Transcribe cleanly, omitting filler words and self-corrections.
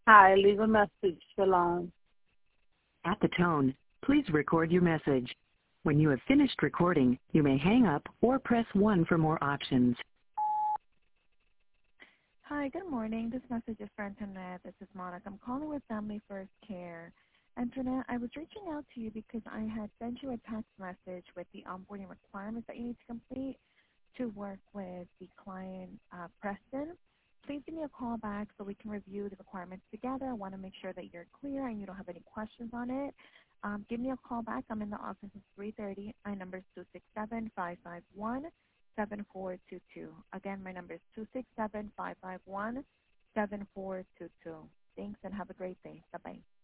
Hi, leave a message. Shalom. At the tone, please record your message. When you have finished recording, you may hang up or press 1 for more options. Hi, good morning. This message is for Antoinette. This is Monica. I'm calling with Family First Care. Antoinette, I was reaching out to you because I had sent you a text message with the onboarding requirements that you need to complete to work with the client, Preston. Please give me a call back so we can review the requirements together. I want to make sure that you're clear and you don't have any questions on it. Give me a call back. I'm in the office at 3:30. My number is 267-551-7422. Again, my number is 267-551-7422. Thanks and have a great day. Bye-bye.